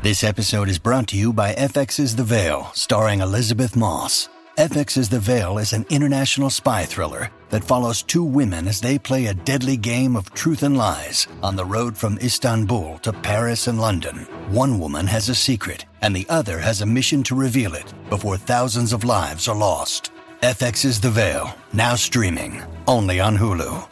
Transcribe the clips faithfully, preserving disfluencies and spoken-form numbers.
This episode is brought to you by F X's The Veil, starring Elizabeth Moss. F X's The Veil is an international spy thriller that follows two women as they play a deadly game of truth and lies on the road from Istanbul to Paris and London. One woman has a secret, and the other has a mission to reveal it before thousands of lives are lost. F X's The Veil, now streaming, only on Hulu.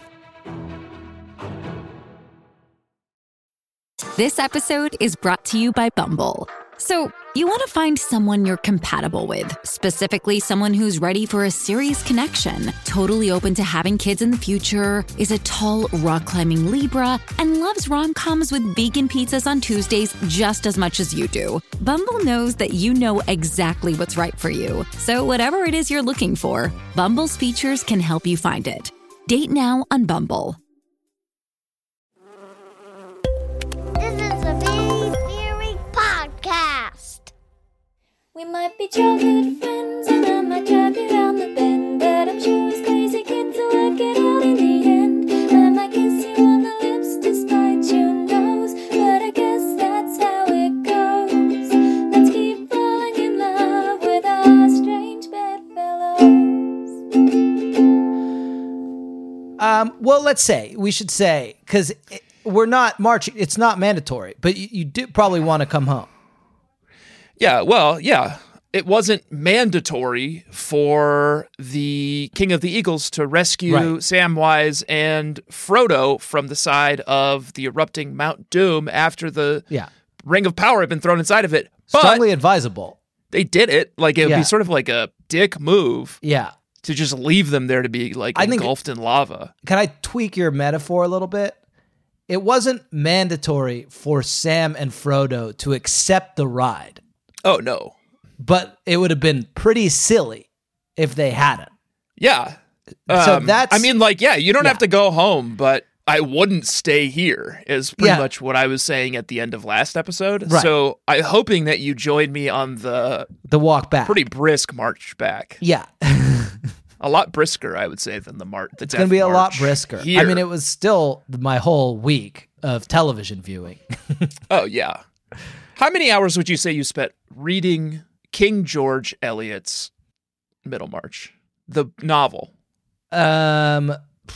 This episode is brought to you by Bumble. So, you want to find someone you're compatible with, specifically someone who's ready for a serious connection, totally open to having kids in the future, is a tall, rock-climbing Libra, and loves rom-coms with vegan pizzas on Tuesdays just as much as you do. Bumble knows that you know exactly what's right for you. So whatever it is you're looking for, Bumble's features can help you find it. Date now on Bumble. This is a Big Theory podcast. We might be childhood friends, and I might drive you around the bend, but I'm sure it's crazy kids will work it out in the end. I might kiss you on the lips despite your nose, but I guess that's how it goes. Let's keep falling in love with our strange bedfellows. Um, well, let's say, we should say, because we're not marching, it's not mandatory, but you, you do probably want to come home. Yeah, well, yeah. It wasn't mandatory for the King of the Eagles to rescue Right. Samwise and Frodo from the side of the erupting Mount Doom after the Yeah. Ring of Power had been thrown inside of it. But Strongly advisable. they did it. Like, it would Yeah. be sort of like a dick move Yeah. to just leave them there to be, like, I think- engulfed in lava. Can I tweak your metaphor a little bit? It wasn't mandatory for Sam and Frodo to accept the ride, Oh, no. but it would have been pretty silly if they hadn't. Yeah. So Um, that's- I mean, like, yeah, you don't Yeah. have to go home, but I wouldn't stay here is pretty Yeah. much what I was saying at the end of last episode. Right. So I'm hoping that you joined me on the The walk back. pretty brisk march back. Yeah. A lot brisker, I would say, than the march. It's going to be a lot brisker. Here. I mean, it was still my whole week of television viewing. Oh, yeah. How many hours would you say you spent reading King George Eliot's Middlemarch, the novel? um,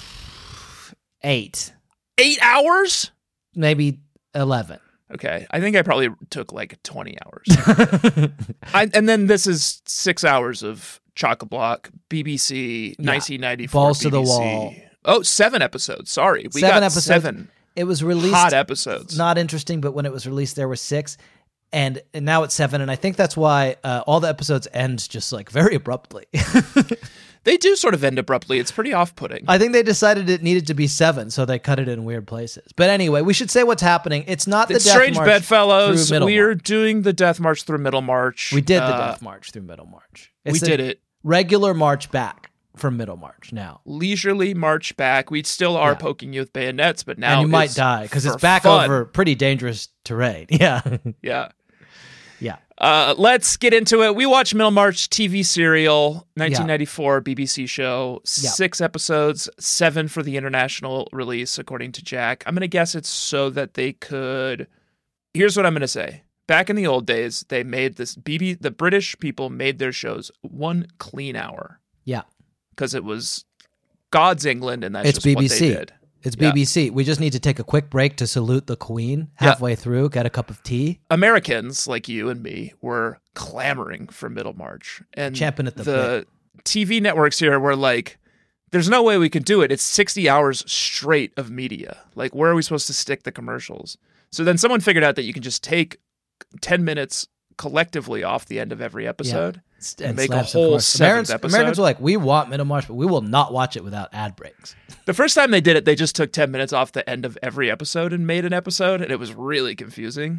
eight, Eight hours? maybe eleven. Okay, I think I probably took like twenty hours. I, and then this is six hours of Chock-a-Block, B B C, Yeah. nineteen ninety-four Balls to the B B C. wall. Oh, seven episodes. Sorry. We Seven got episodes. seven It was released. hot episodes. Not interesting, but when it was released, there were six, and, and now it's seven. And I think that's why uh, all the episodes end just like very abruptly. They do sort of end abruptly. It's pretty off-putting. I think they decided it needed to be seven, so they cut it in weird places. But anyway, we should say what's happening. It's not the It's Death Strange March Bedfellows. through We're Middlemarch. doing the Death March through Middlemarch. We did the Uh, Death March through Middlemarch. We It's a did it. Regular march back from Middlemarch now. Leisurely march back. We still are Yeah. poking you with bayonets, but now And you might it's die because it's for back fun. over pretty dangerous terrain. Yeah. Yeah. Yeah. Uh, let's get into it. We watched Middlemarch T V serial, nineteen ninety-four B B C show, Yeah. six episodes, seven for the international release, according to Jack. I'm going to guess it's so that they could. Here's what I'm going to say. Back in the old days, they made this B B. The British people made their shows one clean hour Yeah. because it was God's England, and that's It's just B B what C. they did. It's Yeah. B B C. We just need to take a quick break to salute the Queen Yeah. halfway through, get a cup of tea. Americans like you and me were clamoring for Middlemarch, and Champing at the the T V networks here were like, "There's no way we could do it. It's sixty hours straight of media. Like, where are we supposed to stick the commercials?" So then someone figured out that you can just take ten minutes collectively off the end of every episode And and make a slap some whole commercials. seventh Americans, episode. Americans were like, we want Middlemarch, but we will not watch it without ad breaks. The first time they did it, they just took ten minutes off the end of every episode and made an episode, and it was really confusing.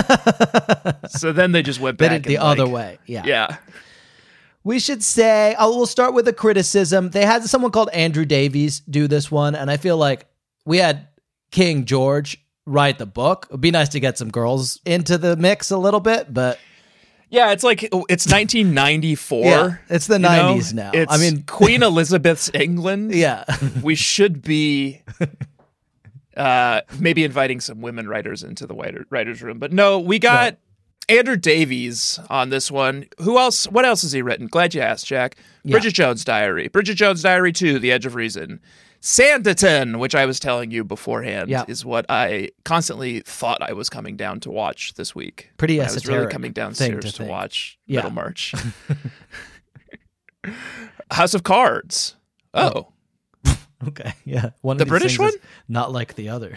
So then they just went Did back it the and, other like- way. Yeah. Yeah. We should say, oh, we'll start with a criticism. They had someone called Andrew Davies do this one, and I feel like we had King George write the book. It'd be nice to get some girls into the mix a little bit, but Yeah, it's like it's nineteen ninety-four. Yeah, it's the you know? nineties now. It's I mean- Queen Elizabeth's England. yeah. We should be uh, maybe inviting some women writers into the writer, writers' room. But no, we got Andrew Davies on this one. Who else? What else has he written? Glad you asked, Jack. Yeah. Bridget Jones' Diary. Bridget Jones' Diary two, The Edge of Reason. Sanditon, which I was telling you beforehand, Yeah. is what I constantly thought I was coming down to watch this week. Pretty I was esoteric really coming thing downstairs to to, think. watch Yeah. Middlemarch. House of Cards. Oh. Okay, yeah. One of The these British things is one? not like the other.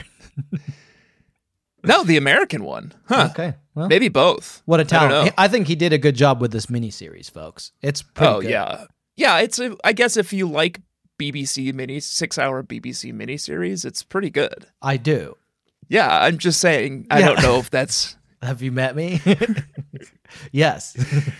No, the American one. Huh. Okay, well, Maybe both. what a I don't talent. know. I, think he did a good job with this miniseries, folks. It's pretty Oh, good. yeah. Yeah, it's a, I guess if you like B B C mini, six-hour B B C miniseries, it's pretty good. I do. Yeah, I'm just saying, I Yeah. don't know if that's... Have you met me? Yes.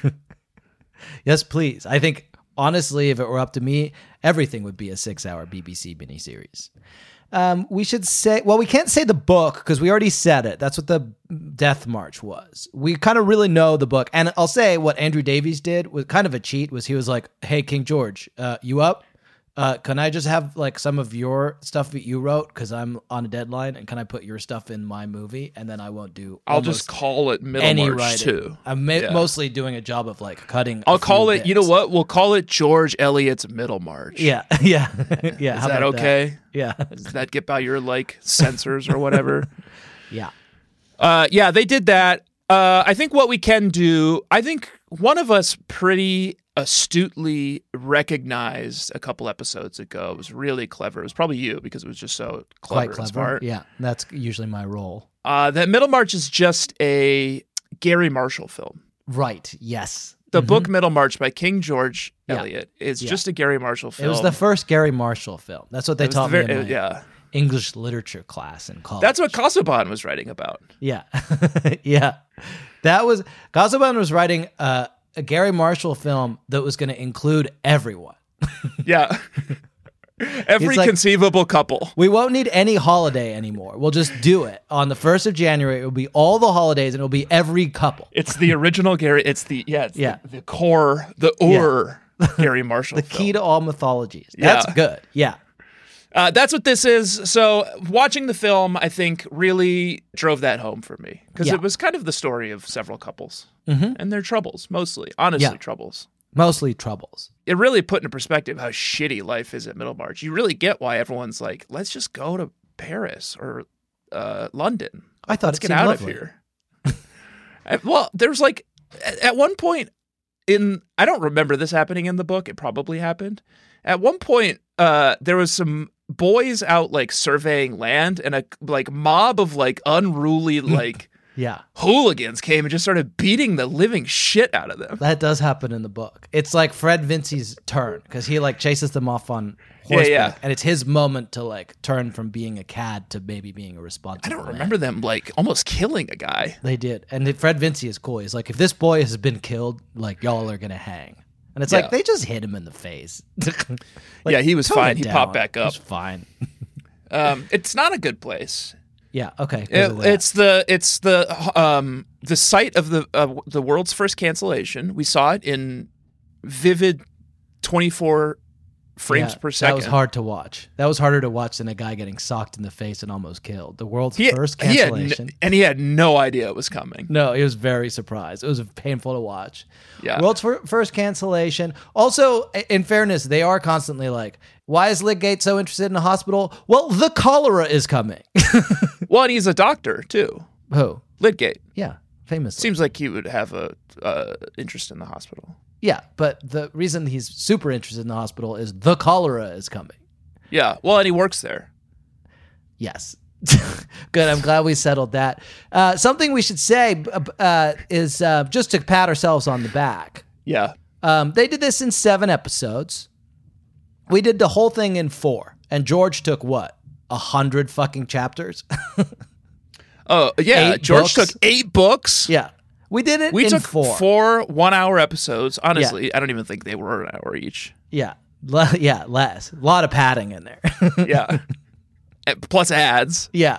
Yes, please. I think, honestly, if it were up to me, everything would be a six-hour B B C miniseries. Um, we should say, well, we can't say the book because we already said it. That's what the Death March was. We kind of really know the book. And I'll say what Andrew Davies did was kind of a cheat, was he was like, hey, King George, uh, you up? Uh, can I just have like some of your stuff that you wrote because I'm on a deadline, and can I put your stuff in my movie, and then I won't do I'll almost just call it any Middlemarch, writing. too. I'm ma- Yeah. mostly doing a job of like cutting. a I'll call few it, you know bits. what? We'll call it George Eliot's Middlemarch. Yeah, yeah, yeah. Is how that about okay? Yeah, Does that get by your, like, censors or whatever? yeah. Uh, yeah, they did that. Uh, I think what we can do, I think one of us pretty astutely recognized a couple episodes ago. It was really clever. It was probably you because it was just so clever, Quite clever. and smart. Yeah, that's usually my role. Uh, that Middlemarch is just a Gary Marshall film. Right. Yes. The book Middlemarch by King George Yeah. Eliot is Yeah. just a Gary Marshall It film. was the first Gary Marshall film. That's what they It was taught the me very- in my yeah. English literature class in college. That's what Casaubon was writing about. Yeah, yeah. That was Casaubon was writing uh, a Gary Marshall film that was going to include everyone. Yeah. Every It's like- conceivable couple. We won't need any holiday anymore. We'll just do it on the first of January. It will be all the holidays, and it'll be every couple. It's the original Gary. It's the yeah. It's Yeah. The, the core. The or Gary Marshall. The film. key to all mythologies. That's Yeah. good. Yeah. Uh, that's what this is. So watching the film, I think, really drove that home for me because Yeah. it was kind of the story of several couples and their troubles, mostly, honestly, Yeah. troubles. Mostly troubles. It really put into perspective how shitty life is at Middlemarch. You really get why everyone's like, let's just go to Paris or uh, London. I thought Let's it get seemed out lovely. of here. I- well, there's like, at, at one point in, I don't remember this happening in the book. It probably happened. At one point, uh, there was some boys out like surveying land, and a like mob of like unruly like Yeah. hooligans came and just started beating the living shit out of them. That does happen in the book. It's like Fred Vincey's turn because he like chases them off on Yeah, horseback, yeah. and it's his moment to like turn from being a cad to maybe being a responsible. I don't man. remember them like almost killing a guy. They did, and it- Fred Vincey is cool. He's like, if this boy has been killed, like y'all are gonna hang. And it's Yeah. like they just hit him in the face. Like, Yeah, he was tone fine. it He down. popped back up. He's fine. Um, it's not a good place. Yeah. Okay. 'cause It- of that. it's the it's the um the site of the uh, the world's first cancellation. We saw it in vivid twenty-four frames Yeah, per second. That was hard to watch. That was harder to watch than a guy getting socked in the face and almost killed. The world's He, first he had n- cancellation. and he had no idea it was coming. No, he was very surprised. It was painful to watch. Yeah. World's fir- first cancellation. Also, i- in fairness, they are constantly like, why is Lydgate so interested in a hospital? Well, the cholera is coming. Well, and he's a doctor too. Who? Lydgate Yeah, famously. seems like he would have a uh, interest in the hospital. Yeah, but the reason he's super interested in the hospital is the cholera is coming. Yeah. Well, and he works there. Yes. Good. I'm glad we settled that. Uh, something we should say uh, is uh, just to pat ourselves on the back. Yeah. Um, they did this in seven episodes. We did the whole thing in four. And George took what? A hundred fucking chapters? Oh yeah. Eight George books? took eight books. Yeah. We did it We in took four. four one-hour episodes. Honestly, I don't even think they were an hour each. Yeah. Le- yeah, less. A lot of padding in there. Yeah. And plus ads. Yeah.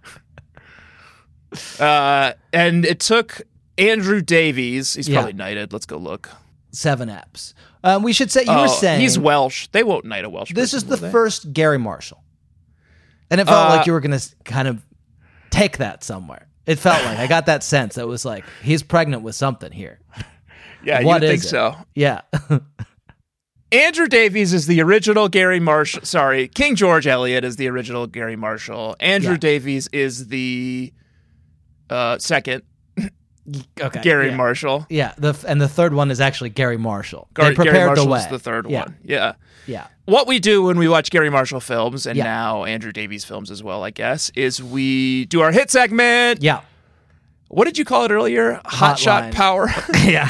Uh, and it took Andrew Davies. He's Yeah. probably knighted. Let's go look. Seven eps. Um, we should say, you Oh, were saying. he's Welsh. They won't knight a Welsh. This person, is the will they? first Gary Marshall. And it felt Uh, like you were going to kind of take that somewhere. It felt like I got that sense. It was like he's pregnant with something here. Yeah, What you is think it? so. Yeah. Andrew Davies is the original Gary Marshall. Sorry, King George Eliot is the original Gary Marshall. Andrew Yeah. Davies is the uh, second Okay. Gary yeah. Marshall. Yeah. The and the third one is actually Gary Marshall. Gar- they prepared Gary Marshall the way. is the third yeah. one. Yeah. Yeah. What we do when we watch Gary Marshall films, and Yeah. now Andrew Davies films as well, I guess, is we do our hit segment. Yeah. What did you call it earlier? Hot Shot Hotline. Power. Yeah.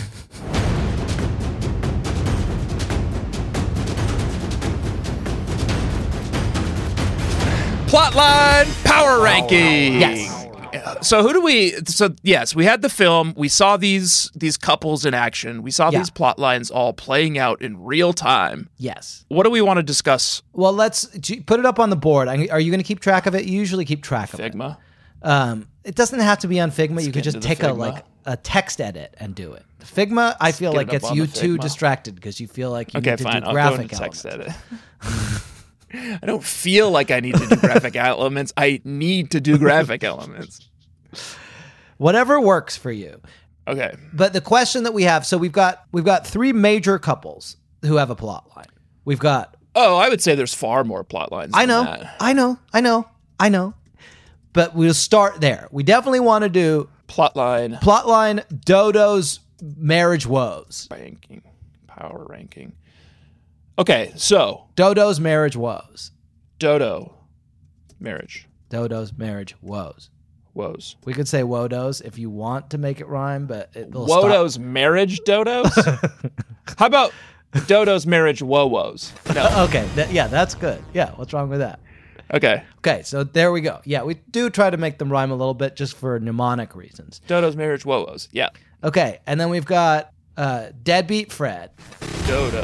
Plotline Power Ranking. Yes. So who do we? So yes, we had the film. We saw these these couples in action. We saw Yeah. these plot lines all playing out in real time. Yes. What do we want to discuss? Well, let's do- put it up on the board. I- Are you going to keep track of it? You usually keep track of Figma. it. Um, it doesn't have to be on Figma. you could get just into the take a Figma. like a text edit and do it. Figma, I feel get like it up gets on you the too Figma. distracted because you feel like you Okay, need to fine. do I'll go graphic into text elements. edit. I don't feel like I need to do graphic elements. I need to do graphic elements. Whatever works for you. Okay. But the question that we have, so we've got we've got three major couples who have a plot line. We've got Oh, I would say there's far more plot lines. I than know, that. I know, I know, I know. But we'll start there. We definitely want to do Plotline plotline Dodo's marriage woes. ranking, power ranking. Okay, so Dodo's marriage woes. Dodo, marriage, Dodo's marriage woes. woes. We could say Wodos if you want to make it rhyme, but it'll stop. Wodo's marriage dodos? How about Dodo's marriage woe-woes? No. Okay, that, yeah, that's good. Yeah, what's wrong with that? Okay. Okay, so there we go. Yeah, we do try to make them rhyme a little bit just for mnemonic reasons. Dodo's marriage woe-woes. Yeah. Okay, and then we've got uh, Deadbeat Fred. Dodo's.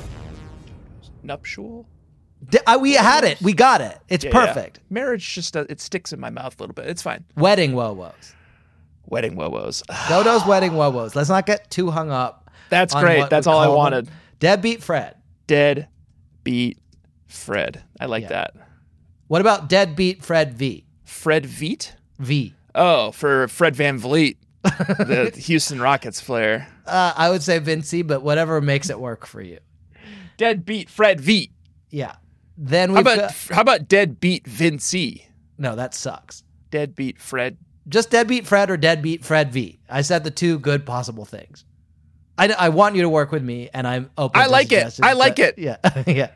Nuptial? D- I, we had it. We got it. It's Yeah, yeah. perfect. Marriage just, uh, it sticks in my mouth a little bit. It's fine. Wedding woe-woes. Wedding woe-woes. Dodo's wedding woe-woes. Let's not get too hung up. That's on great. what That's we all I call them. wanted. Deadbeat Fred. Dead beat Fred. I like Yeah. that. What about Deadbeat Fred V? Fred Veet? V. Oh, for Fred Van Vliet, the Houston Rockets player. Uh, I would say Vinci, but whatever makes it work for you. Dead beat Fred Veet. Yeah. Then How we've about got... how about dead beat Vinci? No, that sucks. Dead beat Fred. Just Deadbeat Fred or Deadbeat Fred V. I said the two good possible things. I, I want you to work with me, and I'm open I to like it. suggestions, I like but- it. Yeah, yeah.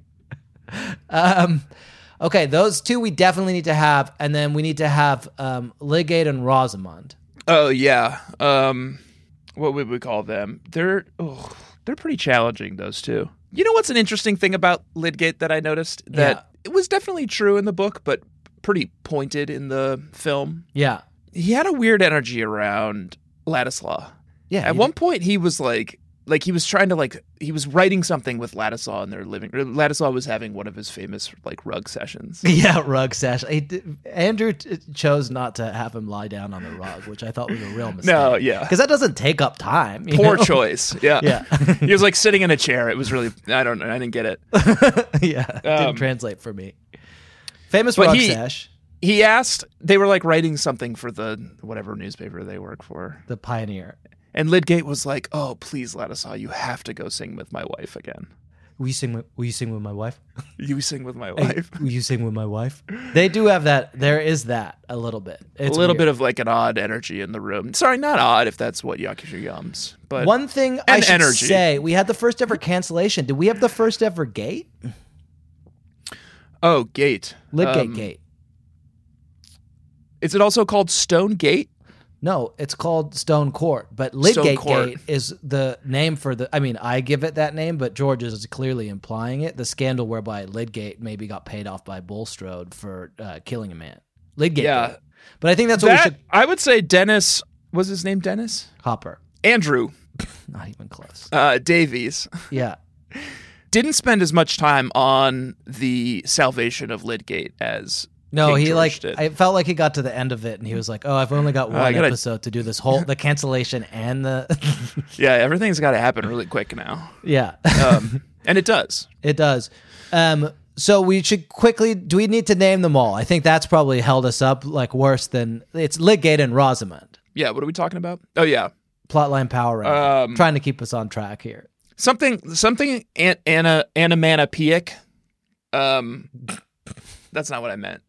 Um, okay, those two we definitely need to have, and then we need to have um, Lydgate and Rosamund. Oh yeah. Um, what would we call them? They're oh, they're pretty challenging. Those two. You know what's an interesting thing about Lydgate that I noticed that Yeah. it was definitely true in the book, but pretty pointed in the film. Yeah, He had a weird energy around Ladislaw. yeah. At he- one point, he was like, like he was trying to like, he was writing something with Ladislaw in their living room. Ladislaw was having one of his famous like rug sessions. Yeah, rug sash. He did- Andrew t- chose not to have him lie down on the rug, which I thought was a real mistake. No, yeah. because that doesn't take up time. you Poor know? choice. Yeah. Yeah. He was like sitting in a chair. It was really, I don't know. I didn't get it. Yeah, it Um, didn't translate for me. Famous but rug he- sash, He asked, they were like writing something for the whatever newspaper they work for. the pioneer. And Lydgate was like, oh, please, Ladislaw, you have to go sing with my wife again. Will you sing? With, will you sing with my wife? You sing with my Hey, wife. will you sing with my wife? They do have that. There is that a little bit. It's a little weird. bit of like an odd energy in the room. Sorry, not odd if that's what Yakusha Yums. But One thing I and should energy. say: we had the first ever cancellation. Did we have the first ever gate? oh, Gate. Lydgate Um, gate. Is it also called Stone Gate? No, it's called Stone Court, but Lydgate Court. Gate is the name for the. I mean, I give it that name, but George is clearly implying it. The scandal whereby Lydgate maybe got paid off by Bulstrode for uh, killing a man. Lydgate. Yeah. Gate. But I think that's what That, we should. I would say Dennis, was his name Dennis? Hopper. Andrew Not even close. uh, Davies Yeah. didn't spend as much time on the salvation of Lydgate as No, King he George like. did. I felt like he got to the end of it, and he was like, "Oh, I've only got one I gotta- episode to do this whole the cancellation and the." Yeah, everything's got to happen really quick now. Yeah, Um, and it does. it does. Um, So we should quickly, do we need to name them all? I think that's probably held us up like worse than, it's Lydgate and Rosamund. Yeah, what are we talking about? Oh, yeah. Plotline power ranking. Um, Trying to keep us on track here. Something, something an, ana, Anamanapiic. Um, that's not what I meant.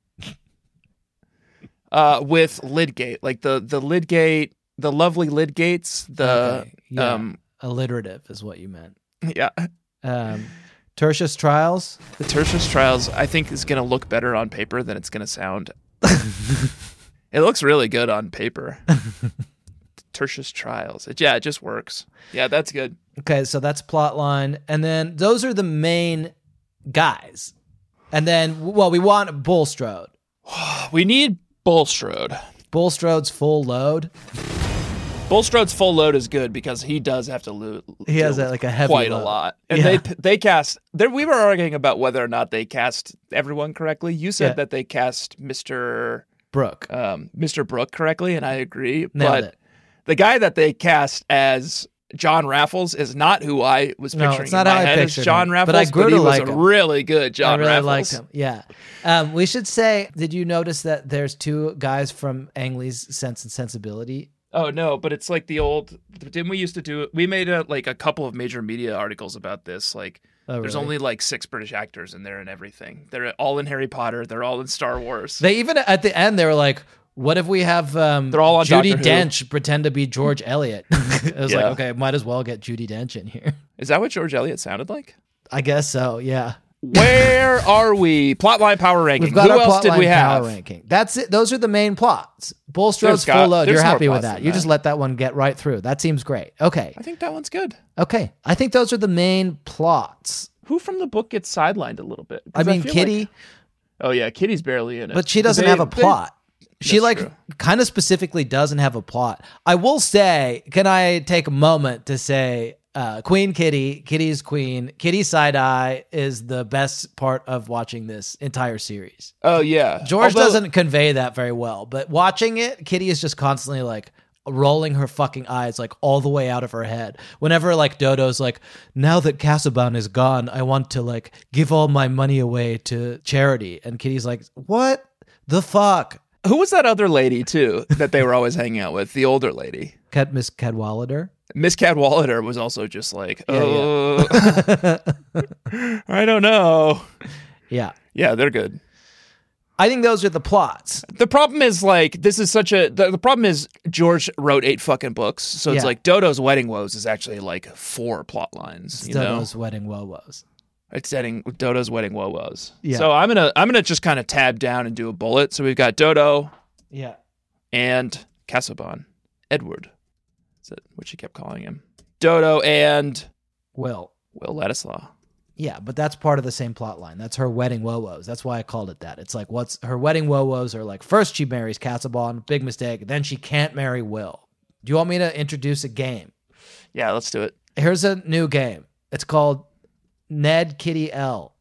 Uh, with Lydgate, like the, the Lydgate, the lovely Lydgates, the, Okay, yeah. um, Alliterative is what you meant. yeah. Um, Tertius Trials. The Tertius Trials, I think, is going to look better on paper than it's going to sound. It looks really good on paper. Tertius Trials. It, yeah, it just works. Yeah, that's good. Okay, so that's Plotline. And then those are the main guys. And then, well, we want Bulstrode. We need Bulstrode. Bulstrode's full load. Bulstrode's full load is good because he does have to lose. He has a, like a heavy quite load. a lot, and Yeah. they they cast. There, we were arguing about whether or not they cast everyone correctly. You said Yeah. that they cast Mister Brooke. um, Mister Brooke correctly, and I agree. Nailed but it. the guy that they cast as John Raffles is not who I was No, picturing it's not in my how I head as pictured John him, Raffles, but I grew he to was like a him. really good John I really Raffles. liked him. Yeah. Um, we should say, did you notice that there's two guys from Ang Lee's Sense and Sensibility? Oh no, but it's like the old. Didn't we used to do it? We made a like a couple of major media articles about this. Like, Oh, there's really? only like six British actors in there and everything. They're all in Harry Potter. They're all in Star Wars. They even, at the end, they were like, what if we have um, They're all on Judi Doctor Who. Dench pretend to be George Eliot? It was like, Yeah. okay, might as well get Judi Dench in here. Is that what George Eliot sounded like? I guess so, yeah. Where are we? Plotline power ranking. We've got Who our else did plotline we power have? ranking. That's it. Those are the main plots. Bulstrode's There's got- full load. there's You're more happy with plots that. than You that. just let that one get right through. That seems great. Okay. I think that one's good. Okay. I think those are the main plots. Who from the book gets sidelined a little bit? 'Cause I mean, feel Kitty, like- oh yeah, Kitty's barely in it. but she doesn't They- have a they- plot. She That's like true. kind of specifically doesn't have a plot. I will say, can I take a moment to say uh, Queen Kitty, Kitty's queen, Kitty Side Eye is the best part of watching this entire series. Oh yeah, George Although- doesn't convey that very well, but watching it, Kitty is just constantly like rolling her fucking eyes like all the way out of her head. Whenever like Dodo's like, now that Casaubon is gone, I want to like give all my money away to charity. And Kitty's like, what the fuck? Who was that other lady too that they were always hanging out with? The older lady. Cat Miss Cadwallader. Miss Cadwallader was also just like, Yeah, oh, I don't know. Yeah. Yeah, they're good. I think those are the plots. The problem is like this is such a the, the problem is George wrote eight fucking books, so it's Yeah. like Dodo's Wedding Woes is actually like four plot lines. You Dodo's know, Wedding Woe-Woes. it's setting Dodo's Wedding Woe Woes. Yeah. So I'm gonna I'm gonna just kind of tab down and do a bullet. So we've got Dodo Yeah. and Casaubon, Edward. Is that what she kept calling him? Dodo and Will. Will Ladislaw. Yeah, but that's part of the same plot line. That's her wedding woe-woes. That's why I called it that. It's like, what's her wedding woe-woes are like, first she marries Casaubon, big mistake. Then she can't marry Will. Do you want me to introduce a game? Yeah, let's do it. Here's a new game. It's called Ned Kitty L.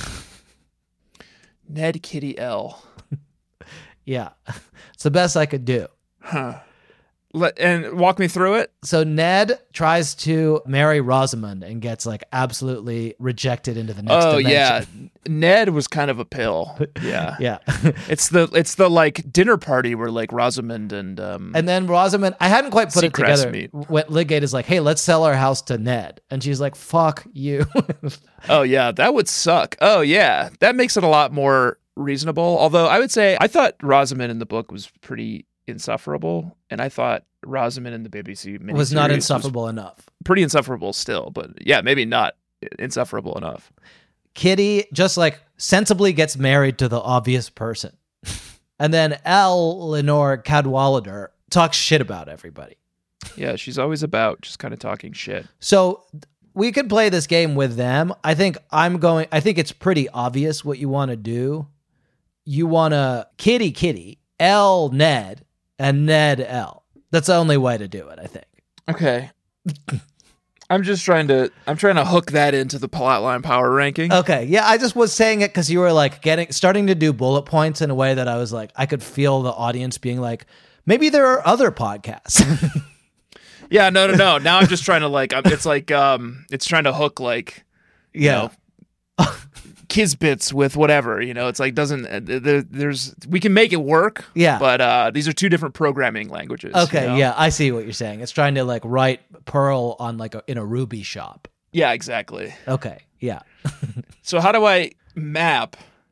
Ned Kitty L. Yeah, it's the best I could do. Huh. Let, and walk me through it. So Ned tries to marry Rosamund and gets like absolutely rejected into the next Oh dimension. yeah, Ned was kind of a pill. Yeah, Yeah. It's the it's the like dinner party where like Rosamund and um And then Rosamund, I hadn't quite put it Seacrest together. meet. When Lydgate is like, hey, let's sell our house to Ned. And she's like, fuck you. oh yeah, that would suck. Oh yeah, that makes it a lot more reasonable. Although I would say I thought Rosamund in the book was pretty insufferable, and I thought Rosamund in the B B C miniseries was not insufferable enough. was pretty insufferable still, but yeah, maybe not insufferable enough. Kitty just like sensibly gets married to the obvious person. And then L. Lenore Cadwallader talks shit about everybody. Yeah, she's always about just kind of talking shit. So we could play this game with them. I think I'm going, I think it's pretty obvious what you want to do. You want to Kitty Kitty, L Ned, and Ned L. That's the only way to do it, I think. Okay. I'm just trying to I'm trying to hook that into the plotline power ranking. Okay, yeah, I just was saying it because you were like getting starting to do bullet points in a way that I was like, I could feel the audience being like, maybe there are other podcasts. Yeah, no, no, no. Now I'm just trying to like, I'm- it's like, um, it's trying to hook like, you Yeah. know, Kisbits with whatever, you know, it's like doesn't uh, there, there's we can make it work. Yeah. But uh, these are two different programming languages. Okay, you know? yeah, I see what you're saying. It's trying to like write Perl on like a, in a Ruby shop. Yeah, exactly. Okay, yeah. So how do I map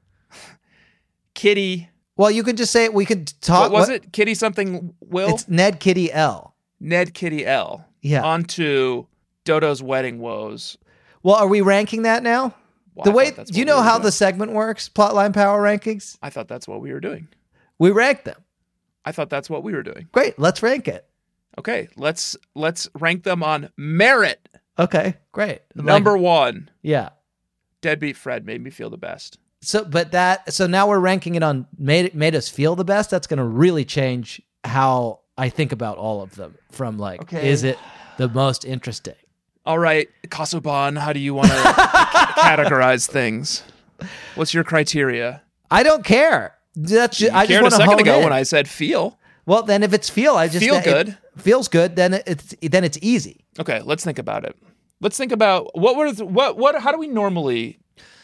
Kitty? Well, you could just say we could talk. What was it? Kitty something Will? It's Ned Kitty L. Ned Kitty L. Yeah. Onto Dodo's wedding woes. Well, are we ranking that now? Well, the I way thought that's do you what we know were how doing. the segment works? Plotline power rankings. I thought that's what we were doing. We rank them. I thought that's what we were doing. Great. Let's rank it. Okay, let's let's rank them on merit. Okay. Great. Like- Number one, yeah. Deadbeat Fred made me feel the best. So, but that so now we're ranking it on made made us feel the best. That's going to really change how I think about all of them. From like, Okay. is it the most interesting? All right, Kasoban, how do you want to categorize things? What's your criteria? I don't care. That's just, You I just cared a want to second hone ago in. when I said feel. Well, then if it's feel, I just Feel it good. feels good. Then it's then it's easy. Okay, let's think about it. Let's think about what were the, what what how do we normally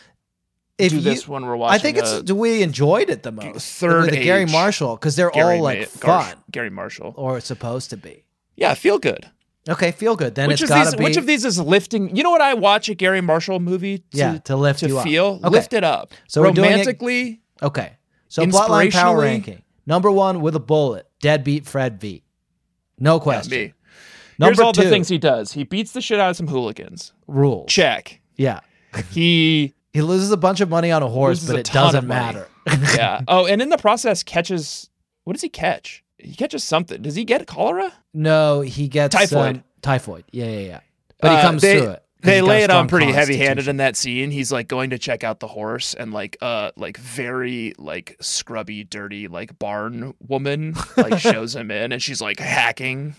If do you, this when we're watching? I think it's a do we enjoyed it the most third with the Gary age Marshall because they're Gary all like Ma- fun Gar- Gary Marshall. or it's supposed to be. Yeah, feel good. Okay, feel good. Then Which it's of got these to be which of these is lifting? You know what I watch a Gary Marshall movie to, Yeah, to lift to you up. feel Okay. lift it up. So we're doing it- romantically. Okay. So plotline power Inspirationally- ranking. Number one with a bullet. Deadbeat Fred V. No Yeah, question. me. Number Here's all two. the things he does. He beats the shit out of some hooligans. Rules. Check. Yeah. He He loses a bunch of money on a horse, loses but a it ton doesn't of money. matter. yeah. Oh, and in the process catches what does he catch? He catches something. Does he get cholera? No, he gets Typhoid. um, typhoid. Yeah, yeah, yeah. But he Uh, comes they, through it. 'cause They he's got lay a it on strong pretty heavy-handed constitution. in that scene. He's like going to check out the horse, and like uh like very like scrubby, dirty like barn woman like shows him in, and she's like hacking.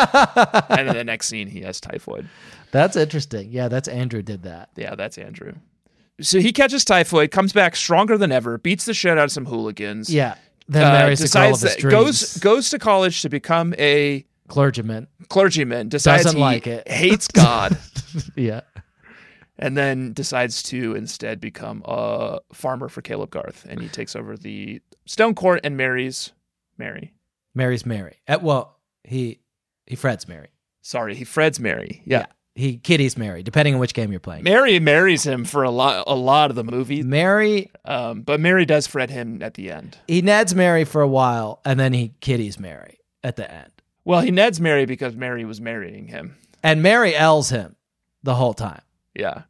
And then the next scene, he has typhoid. That's interesting. Yeah, that's Andrew did that. Yeah, that's Andrew. So he catches typhoid, comes back stronger than ever, beats the shit out of some hooligans. Yeah. Then uh, marries the girl of decides his that dreams. goes goes to college to become a Clergyman. clergyman. Decides Doesn't he like it. hates God. Yeah. And then decides to instead become a farmer for Caleb Garth. And he takes over the Stone Court and marries Mary. Marries Mary. Uh, well, he he freds Mary. Sorry, he freds Mary. Yeah. He kitties Mary, depending on which game you're playing. Mary marries him for a lot a lot of the movie. Mary, Um, but Mary does fred him at the end. he neds Mary for a while, and then he kitties Mary at the end. Well, he neds Mary because Mary was marrying him. And Mary L's him the whole time. Yeah.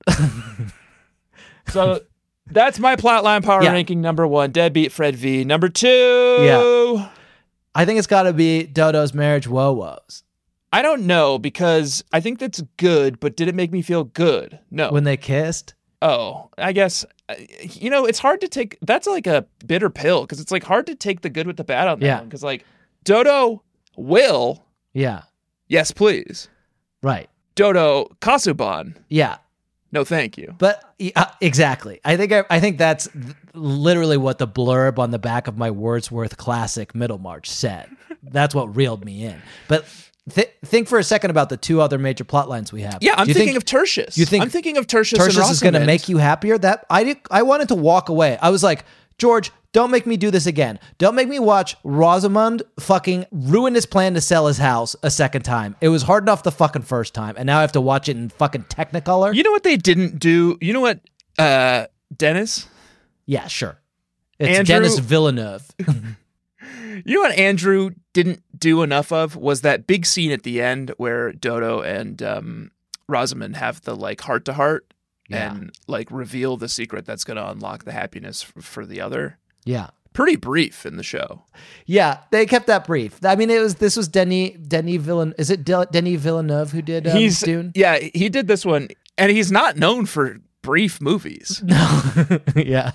So that's my plotline power Yeah. ranking number one. Deadbeat Fred V. Number two. Yeah. I think it's got to be Dodo's marriage woe-woes. I don't know because I think that's good, but did it make me feel good? No. When they kissed. Oh, I guess, uh, you know, it's hard to take. That's like a bitter pill because it's like hard to take the good with the bad on that Yeah. one. Because like Dodo will, Yeah. yes, please. Right. Dodo Kasuban, Yeah. no, thank you. But uh, exactly. I think I, I think that's th- literally what the blurb on the back of my Wordsworth classic Middlemarch said. That's what reeled me in. But th- think for a second about the two other major plot lines we have. Yeah, I'm Do you thinking think of Tertius. you think I'm thinking of Tertius. Tertius and is going to Rosamund. make you happier? That I did, I wanted to walk away. I was like, George, don't make me do this again. Don't make me watch Rosamund fucking ruin his plan to sell his house a second time. It was hard enough the fucking first time, and now I have to watch it in fucking Technicolor. You know what they didn't do? You know what, uh, Dennis? Yeah, sure. It's Andrew- Dennis Villeneuve. You know what Andrew didn't do enough of was that big scene at the end where Dodo and um, Rosamund have the like heart to heart Yeah. and like reveal the secret that's going to unlock the happiness f- for the other. Yeah. Pretty brief in the show. Yeah, they kept that brief. I mean, it was this was Denis Denis Villeneuve. Is it Del- Denis Villeneuve who did um, he's Dune? yeah, he did this one, and he's not known for brief movies. No. yeah.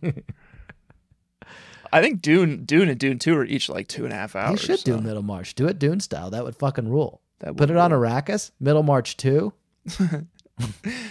I think Dune, Dune, and Dune Two are each like two and a half You hours. should do so Middlemarch. Do it Dune style. That would fucking rule. that would Put it on rule. Arrakis. Middlemarch two.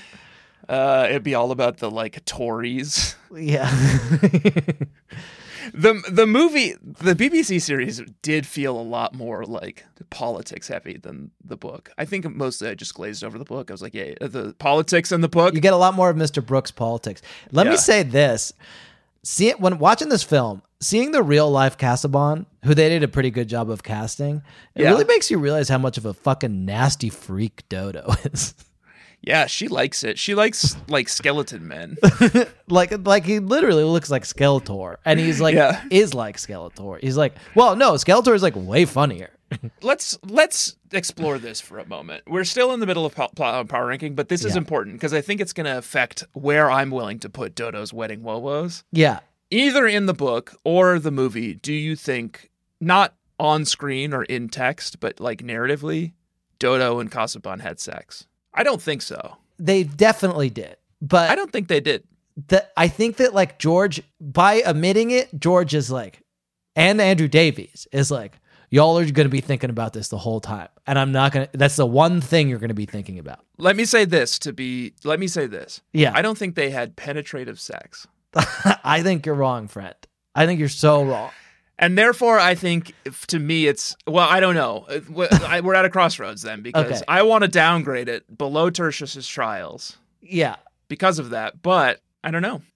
Uh, it'd be all about the like Tories. Yeah. the the movie, the B B C series did feel a lot more like politics heavy than the book. I think mostly I just glazed over the book. I was like, yeah, the politics in the book. You get a lot more of Mister Brooks' politics. Let Yeah. me say this. See it when watching this film, seeing the real life Casabon, who they did a pretty good job of casting, it Yeah. really makes you realize how much of a fucking nasty freak Dodo is. Yeah, she likes it. She likes like skeleton men. like like he literally looks like Skeletor. And he's like Yeah. is like Skeletor. He's like, well, no, Skeletor is like way funnier. let's let's explore this for a moment. We're still in the middle of po- po- power ranking, but this is Yeah. important because I think it's going to affect where I'm willing to put Dodo's wedding woe-woes. Yeah. Either in the book or the movie, do you think, not on screen or in text, but like narratively, Dodo and Casabon had sex? I don't think so. They definitely did. But I don't think they did. that I think that like George, by omitting it, George is like, and Andrew Davies is like, y'all are going to be thinking about this the whole time. And I'm not going to, that's the one thing you're going to be thinking about. Let me say this to be, let me say this. Yeah. I don't think they had penetrative sex. I think you're wrong, friend. I think you're so wrong. And therefore, I think if, to me, it's, well, I don't know. Uh, we- I- We're at a crossroads then because Okay. I want to downgrade it below Tertius's trials Yeah. because of that. But I don't know.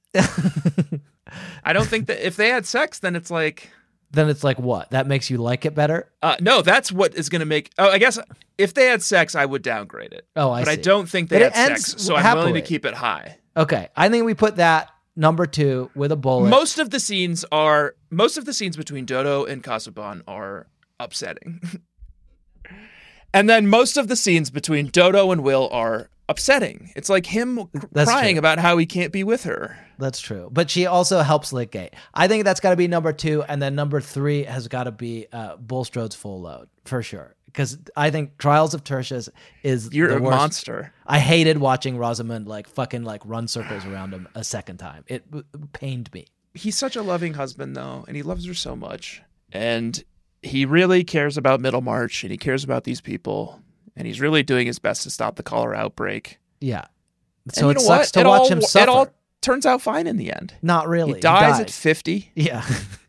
I don't think that if they had sex, then it's like, Then it's like, what? That makes you like it better? uh, no, that's what is going to make, oh, I guess if they had sex, I would downgrade it. Oh, I But I see. don't think they But it had ends sex, so I'm willing to happily. keep it high. Okay. I think we put that number two with a bullet. Most of the scenes are most of the scenes between Dodo and Casabon are upsetting. And then most of the scenes between Dodo and Will are upsetting. It's like him cr- That's crying true. about how he can't be with her. That's true. But she also helps Lydgate. I think that's got to be number two. And then number three has got to be uh, Bulstrode's full load for sure. Because I think Trials of Tertius is You're the a worst. monster. I hated watching Rosamund like fucking like run circles around him a second time. It uh, pained me. He's such a loving husband though, and he loves her so much. And he really cares about Middlemarch and he cares about these people. And he's really doing his best to stop the cholera outbreak. Yeah. And So you it know sucks what? to it watch all, him suffer. It all turns out fine in the end. Not really. He dies died. at fifty. Yeah.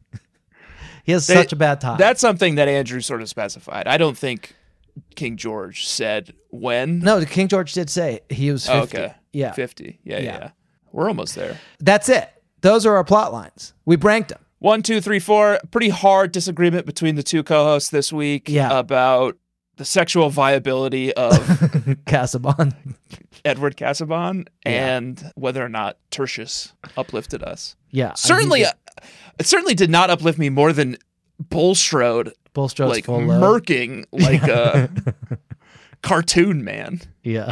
He has They- such a bad time. That's something that Andrew sort of specified. I don't think King George said when. No, King George did say he was Oh, fifty. okay. Yeah. fifty. Yeah, yeah, Yeah. yeah. We're almost there. That's it. Those are our plot lines. We branked them. One, two, three, four. Pretty hard disagreement between the two co-hosts this week Yeah. about the sexual viability of Casabon. Edward Casabon Yeah. and whether or not Tertius uplifted us. Yeah. Certainly, he's uh, it certainly did not uplift me more than Bulstrode, Bulstrode's like full load. murking like a cartoon man. Yeah.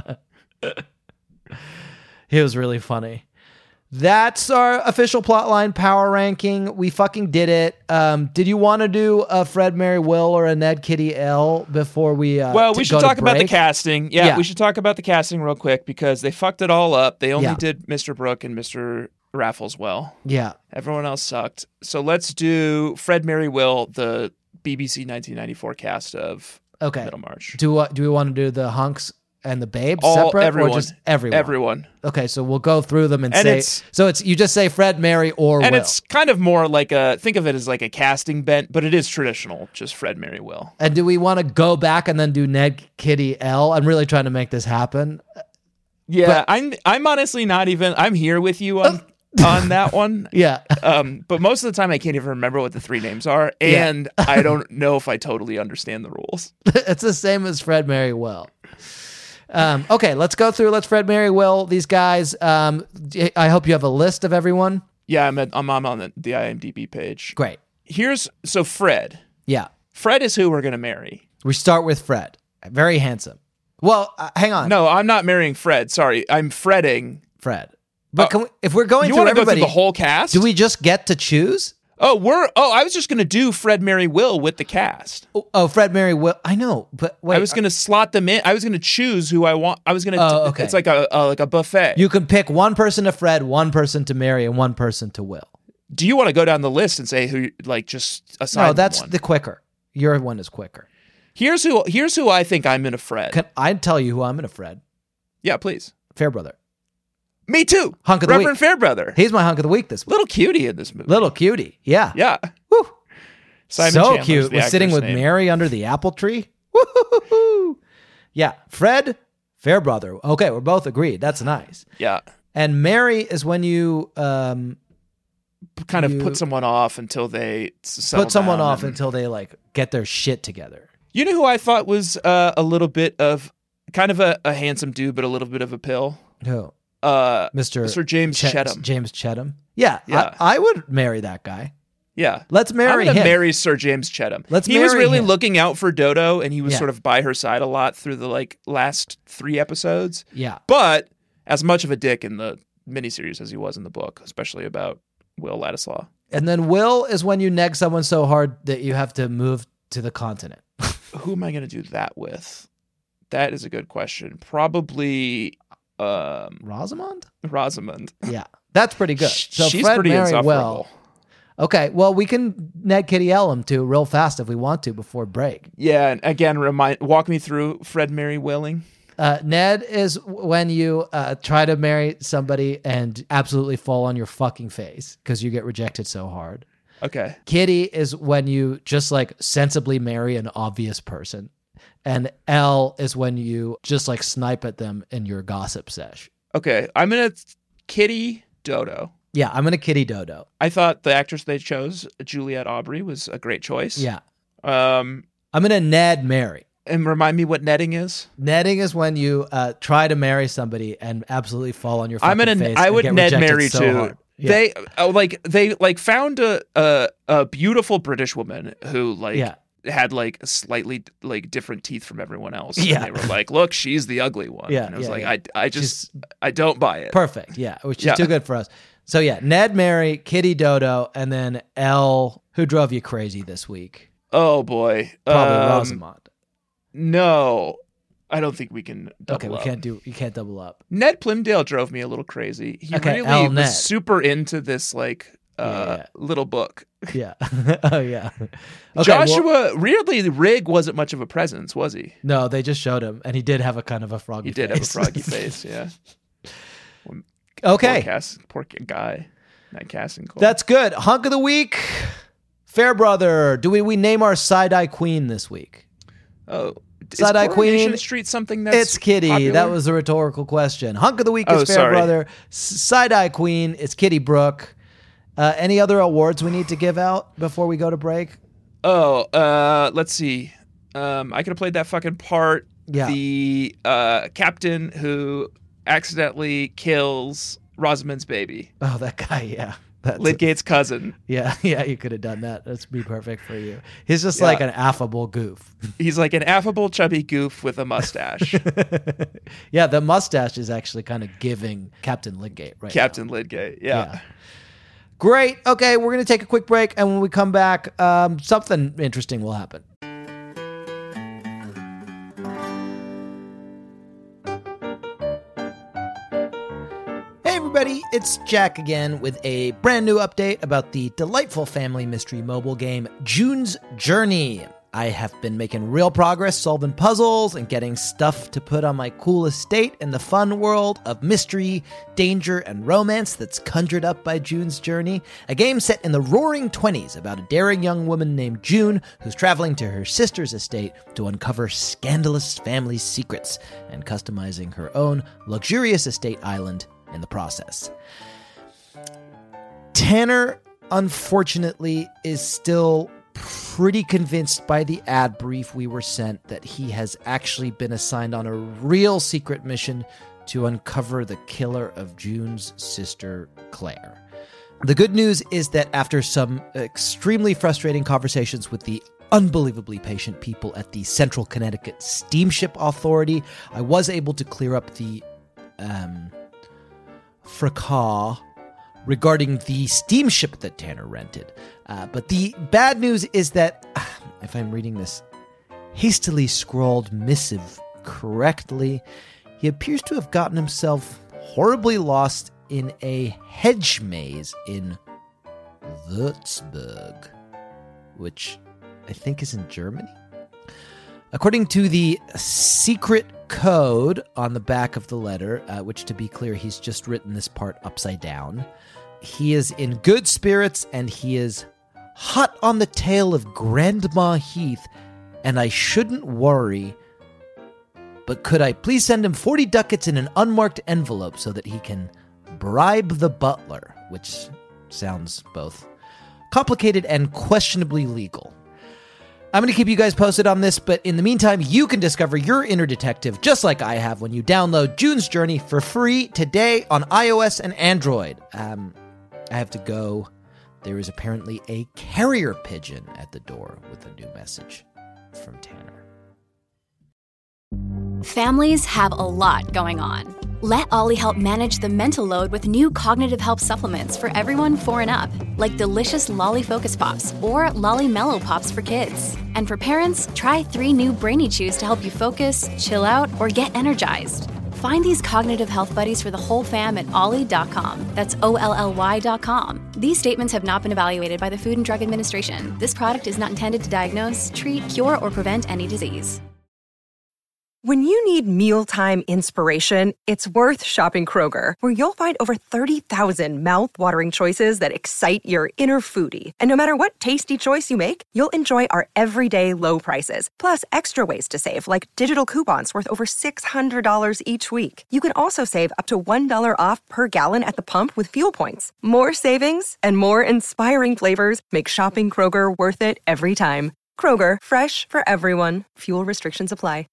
He was really funny. That's our official plotline power ranking. We fucking did it. Um, did you want to do a Fred, Mary, Will or a Ned, Kitty, L before we uh, Well, t- we go should to talk about the break? casting. Yeah, Yeah. we should talk about the casting real quick because they fucked it all up. They only Yeah. did Mister Brooke and Mister Raffles well. Yeah. Everyone else sucked. So let's do Fred, Mary, Will, the B B C nineteen ninety-four cast of Okay. Middlemarch. Do uh, do we want to do the hunks and the babes All separate everyone, or just everyone? everyone, Okay, so we'll go through them and, And say. it's- So it's you just say Fred, Mary, or and Will. it's kind of more like a think of it as like a casting bent, but it is traditional, just Fred, Mary, Will. And do we want to go back and then do Ned, Kitty, L? I'm really trying to make this happen. Yeah, But- I'm I'm honestly not even. I'm here with you on on that one. Yeah. Um, but most of the time, I can't even remember what the three names are, Yeah. and I don't know if I totally understand the rules. It's the same as Fred, Mary, Will. Um, okay, let's go through. Let's Fred, Mary, Will. These guys. Um, I hope you have a list of everyone. Yeah, I'm at, I'm, I'm on the, the IMDb page. Great. Here's so Fred. Yeah. Fred is who we're gonna marry. We start with Fred. Very handsome. Well, uh, hang on. No, I'm not marrying Fred. Sorry, I'm Fredding. Fred. But Oh, can we, if we're going You through want to go through everybody, the whole cast? do we just get to choose? Oh, we're. Oh, I was just gonna do Fred, Mary, Will with the cast. Oh, oh, Fred, Mary, Will. I know, but wait. I was gonna slot them in. I was gonna choose who I want. I was gonna. Oh, okay. It's like a, a like a buffet. You can pick one person to Fred, one person to Mary, and one person to Will. Do you want to go down the list and say who? Like just assign. No, that's one? the quicker. Your one is quicker. Here's who. Here's who I think I'm in a Fred. Can I tell you who I'm in a Fred? yeah, please. Fairbrother. Me too. Hunk of the Reverend week. Fairbrother. He's my hunk of the week this week. Little cutie in this movie. Little cutie. Yeah. Yeah. Woo. Simon so Chandler's cute. the Was sitting actor's with name. Mary under the apple tree. Woo-hoo-hoo-hoo. Yeah. Fred Fairbrother. Okay, we're both agreed. That's nice. Yeah. And Mary is when you um, Kind of You- put someone off until they s- settle put someone down off and- until they like get their shit together. You know who I thought was uh, a little bit of kind of a, a handsome dude, but a little bit of a pill? Who? Uh, Mister Mister James Chet- Chettam. James Chettam. Yeah, Yeah. I, I would marry that guy. Yeah. Let's marry I'm gonna him. marry Sir James Chettam. Let's he was marry really him. looking out for Dodo, and he was Yeah. sort of by her side a lot through the like last three episodes. Yeah. But as much of a dick in the miniseries as he was in the book, especially about Will Ladislaw. And then Will is when you neg someone so hard that you have to move to the continent. Who am I going to do that with? That is a good question. Probably um, Rosamond? Rosamund. Yeah. That's pretty good. So She's Fred, pretty Mary, insufferable. Will. Okay, well, we can neg Kitty Ellum too real fast if we want to before break. Yeah, and again, remind walk me through Fred, Mary, Willing. Uh, Ned is when you uh, try to marry somebody and absolutely fall on your fucking face because you get rejected so hard. Okay. Kitty is when you just like sensibly marry an obvious person. And L is when you just like snipe at them in your gossip sesh. Okay. I'm going to Kitty Dodo. Yeah, I'm going to Kitty Dodo. I thought the actress they chose, Juliette Aubrey, was a great choice. Yeah. Um, I'm going to Ned Mary. and remind me what netting is. Netting is when you uh, try to marry somebody and absolutely fall on your fucking I'm gonna. face. I and would get Ned rejected Mary so too. hard. Yeah. They oh, like they like found a, a a beautiful British woman who like Yeah. had like slightly like different teeth from everyone else. Yeah. And they were like, look, she's the ugly one. Yeah, And I was yeah, like, yeah. I I just I don't buy it. Perfect. Yeah, which is Yeah. too good for us. So yeah, Ned, Mary, Kitty, Dodo, and then L. Who drove you crazy this week? Oh boy, Probably Um, Rosamond. No, I don't think we can. Double Okay, we up. can't do. You can't double up. Ned Plymdale drove me a little crazy. He Okay, really L. was Ned. super into this like uh, Yeah, yeah. little book. Yeah. oh yeah. Okay, well- Joshua, weirdly, Rig wasn't much of a presence, was he? no, they just showed him, and he did have a kind of a froggy. He did face. have a froggy face, yeah. Okay, Poor, cast, poor guy. That casting call. that's good. Hunk of the week, Fairbrother. Do we we name our side eye queen this week? oh, is Side-Eye Coronation Queen, Street something that's It's Kitty. popular? That was a rhetorical question. Hunk of the week Oh, is sorry. Fairbrother. Side eye queen is Kitty Brooke. Uh, any other awards we need to give out before we go to break? Oh, uh, let's see. Um, I could have played that fucking part. Yeah. The uh, captain who accidentally kills Rosamund's baby, Oh, that guy. Yeah. That's Lydgate's cousin. yeah. Yeah. You could have done that. That's be perfect for you. He's just Yeah. like an affable goof. He's like an affable, chubby goof with a mustache. Yeah. The mustache is actually kind of giving Captain Lydgate right now. Captain Lydgate. Yeah. Yeah. Great. Okay, we're going to take a quick break, and when we come back, um, something interesting will happen. Hey everybody, it's Jack again with a brand new update about the delightful family mystery mobile game June's Journey. I have been making real progress solving puzzles and getting stuff to put on my cool estate in the fun world of mystery, danger, and romance that's conjured up by June's Journey, a game set in the roaring twenties about a daring young woman named June who's traveling to her sister's estate to uncover scandalous family secrets and customizing her own luxurious estate island in the process. Tanner, unfortunately, is still pretty convinced by the ad brief we were sent that he has actually been assigned on a real secret mission to uncover the killer of June's sister, Claire. The good news is that after some extremely frustrating conversations with the unbelievably patient people at the Central Connecticut Steamship Authority, I was able to clear up the um, fracas regarding the steamship that Tanner rented. Uh, but the bad news is that, if I'm reading this hastily scrawled missive correctly, he appears to have gotten himself horribly lost in a hedge maze in Würzburg, which I think is in Germany. According to the secret code on the back of the letter, uh, which, to be clear, he's just written this part upside down. He is in good spirits, and he is hot on the tail of Grandma Heath, and I shouldn't worry. But could I please send him forty ducats in an unmarked envelope so that he can bribe the butler, which sounds both complicated and questionably legal. I'm going to keep you guys posted on this, but in the meantime, you can discover your inner detective just like I have when you download June's Journey for free today on iOS and Android. Um, I have to go. There is apparently a carrier pigeon at the door with a new message from Tanner. Families have a lot going on. Let Ollie help manage the mental load with new cognitive help supplements for everyone four and up, like delicious Lolly Focus Pops or Lolly Mellow Pops for kids. And for parents, try three new Brainy Chews to help you focus, chill out, or get energized. Find these cognitive health buddies for the whole fam at ollie dot com. That's O L L Y dot com. These statements have not been evaluated by the Food and Drug Administration. This product is not intended to diagnose, treat, cure, or prevent any disease. When you need mealtime inspiration, it's worth shopping Kroger, where you'll find over thirty thousand mouth-watering choices that excite your inner foodie. And no matter what tasty choice you make, you'll enjoy our everyday low prices, plus extra ways to save, like digital coupons worth over six hundred dollars each week. You can also save up to one dollar off per gallon at the pump with fuel points. More savings and more inspiring flavors make shopping Kroger worth it every time. Kroger, fresh for everyone. Fuel restrictions apply.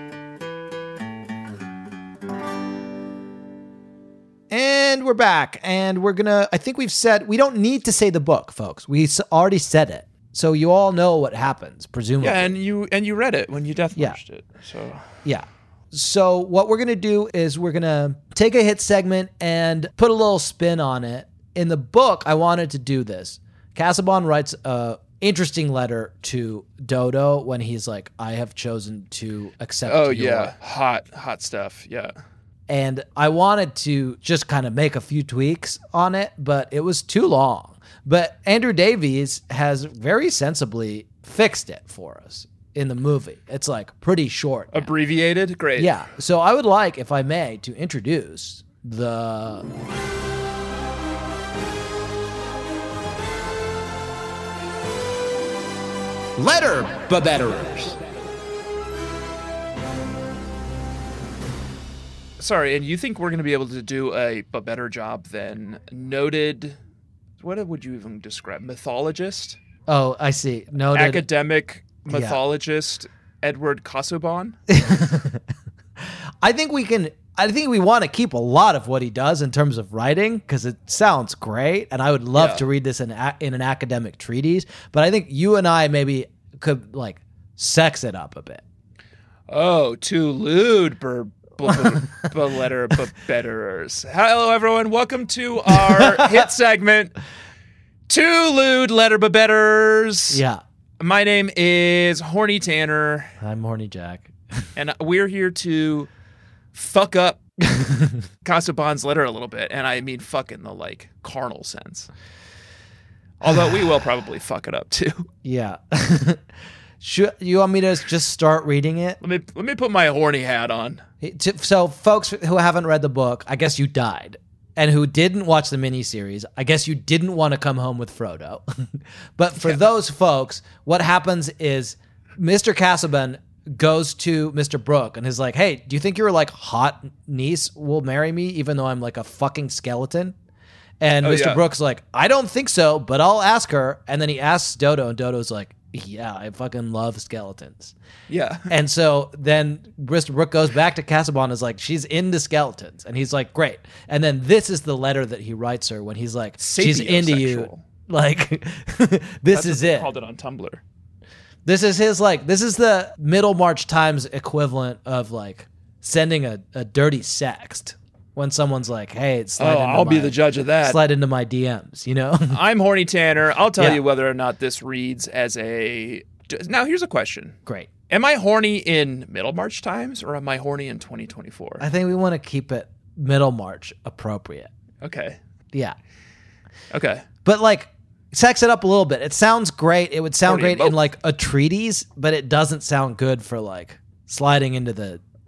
And we're back, and we're gonna, I think we've said, we don't need to say the book, folks. We s- already said it. So you all know what happens, presumably. Yeah, and you and you read it when you death Yeah. watched it. So Yeah. So what we're going to do is we're going to take a hit segment and put a little spin on it. In the book, I wanted to do this. Casaubon writes a interesting letter to Dodo when he's like, I have chosen to accept Oh your... yeah, hot hot stuff. Yeah. And I wanted to just kind of make a few tweaks on it, but it was too long. But Andrew Davies has very sensibly fixed it for us in the movie. It's like pretty short now. Abbreviated? Great. Yeah. So I would like, if I may, to introduce the... Letter Babetterers. Sorry, and you think we're going to be able to do a, a better job than noted, what would you even describe, mythologist? Oh, I see. Noted. Academic mythologist Edward Casaubon? I think we can... I think we want to keep a lot of what he does in terms of writing because it sounds great, and I would love Yeah. to read this in a, in an academic treatise. But I think you and I maybe could like sex it up a bit. Oh, too lewd, bur- b- b- letter betterers. Hello, everyone. Welcome to our hit segment, Too Lewd Letter Betterers. Yeah, My name is Horny Tanner, I'm horny Jack. and we're here to fuck up Casaubon's letter a little bit, and I mean fuck in the like carnal sense. Although we will probably fuck it up too. Yeah. Should you want me to just start reading it? Let me let me put my horny hat on. So, folks who haven't read the book, I guess you died. And who didn't watch the miniseries, I guess you didn't want to come home with Frodo. But for Yeah. those folks, what happens is Mister Casaubon goes to Mister Brooke and is like, hey, do you think your like hot niece will marry me even though I'm like a fucking skeleton? And Oh, Mister yeah. Brooke's like, I don't think so, but I'll ask her. And then he asks Dodo, and Dodo's like, yeah, I fucking love skeletons. Yeah. And so then Mister Brooke goes back to Casaubon and is like, she's into skeletons. And he's like, great. And then this is the letter that he writes her when he's like, she's into you. Sapiosexual. Like, this That's is what they it. called it on Tumblr. This is his, like, this is the Middlemarch Times equivalent of, like, sending a, a dirty sext when someone's like, hey, slide Oh, into I'll be my- the judge of that. Slide into my D Ms, you know? I'm Horny Tanner. I'll tell Yeah. you whether or not this reads as a... Now, here's a question. Great. Am I horny in Middlemarch times or am I horny in twenty twenty-four? I think we want to keep it Middlemarch appropriate. Okay. Yeah. Okay. But, like, sex it up a little bit. It sounds great. It would sound Horny great in, both. like, a treatise, but it doesn't sound good for, like, sliding into the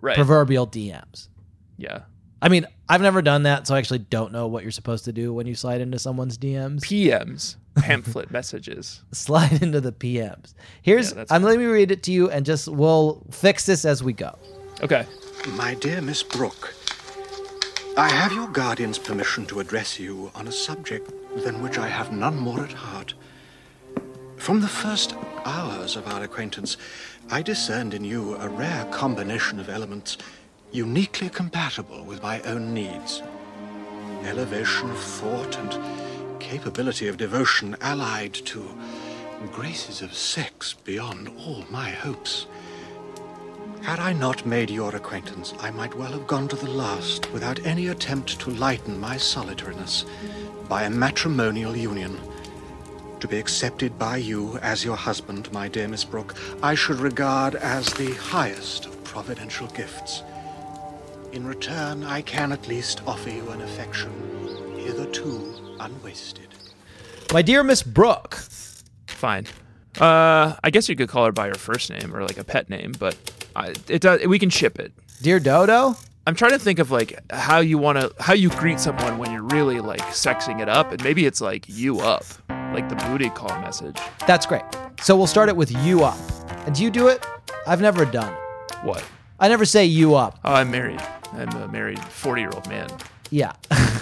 Right. proverbial D Ms. Yeah. I mean, I've never done that, so I actually don't know what you're supposed to do when you slide into someone's D Ms. P Ms, pamphlet messages. Slide into the P Ms. Here's, Yeah, that's I'm let me read it to you, and just we'll fix this as we go. Okay. My dear Miss Brooke, I have your guardian's permission to address you on a subject than which I have none more at heart. From the first hours of our acquaintance, I discerned in you a rare combination of elements uniquely compatible with my own needs. Elevation of thought and capability of devotion allied to graces of sex beyond all my hopes. Had I not made your acquaintance, I might well have gone to the last without any attempt to lighten my solitariness by a matrimonial union. To be accepted by you as your husband, my dear Miss Brooke, I should regard as the highest of providential gifts. In return, I can at least offer you an affection hitherto unwasted. My dear Miss Brooke. Fine. Uh, I guess you could call her by her first name or like a pet name, but I, it does. We can ship it. Dear Dodo? I'm trying to think of like how you want to how you greet someone when you're really like sexing it up, and maybe it's like you up, like the booty call message. That's great. So we'll start it with you up. And do you do it? I've never done it. What? I never say you up. Oh, I'm married. I'm a married forty-year-old man. Yeah.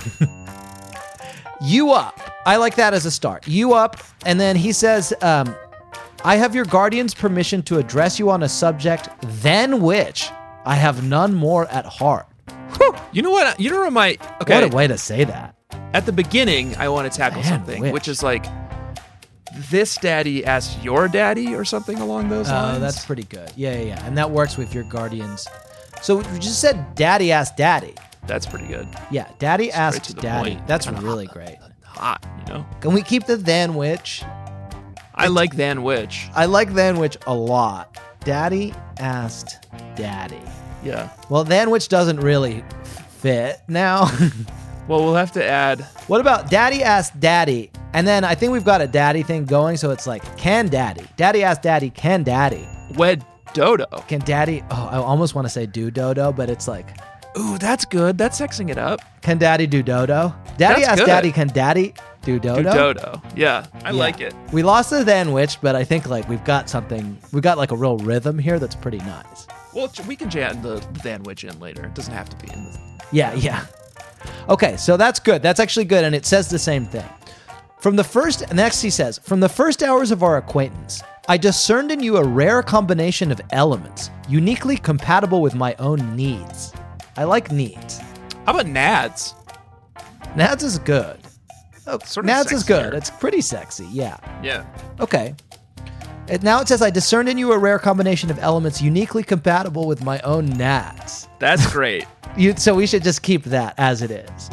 You up. I like that as a start. You up. And then he says, um, I have your guardian's permission to address you on a subject than which I have none more at heart. Whew. You know what? You know what my okay. What a way to say that. At the beginning, I want to tackle Man, something, which? which is like this daddy asked your daddy or something along those lines. Oh, that's pretty good. Yeah, yeah, yeah. And that works with your guardians. So you just said daddy asked daddy. That's pretty good. Yeah, daddy Straight asked to the daddy. point. That's Kinda really hot. great. Hot, you know? Can we keep the than which? I like than which. I like than which a lot. Daddy asked daddy. Yeah. Well, than which doesn't really fit now. Well, we'll have to add. What about daddy asked daddy? And then I think we've got a daddy thing going, so it's like, can daddy? Daddy asked daddy, can daddy? Wed dodo. Can daddy? Oh, I almost want to say do dodo, but it's like, Ooh, that's good. That's sexing it up. can daddy do dodo? Daddy That's asked good. daddy, can daddy do Do dodo? dodo. Yeah, I Yeah. like it. We lost the than which, but I think like we've got something, we've got like a real rhythm here that's pretty nice. Well, we can jam the than which in later. It doesn't have to be in the. Yeah, yeah. Okay, so that's good. That's actually good, and it says the same thing. From the first, next he says, from the first hours of our acquaintance, I discerned in you a rare combination of elements, uniquely compatible with my own needs. I like needs. How about nads? Nads is good. Oh, Sort of Nads is good. sexier. It's pretty sexy, yeah. Yeah. Okay. It, now it says, I discerned in you a rare combination of elements uniquely compatible with my own nads. That's great. You, so we should just keep that as it is.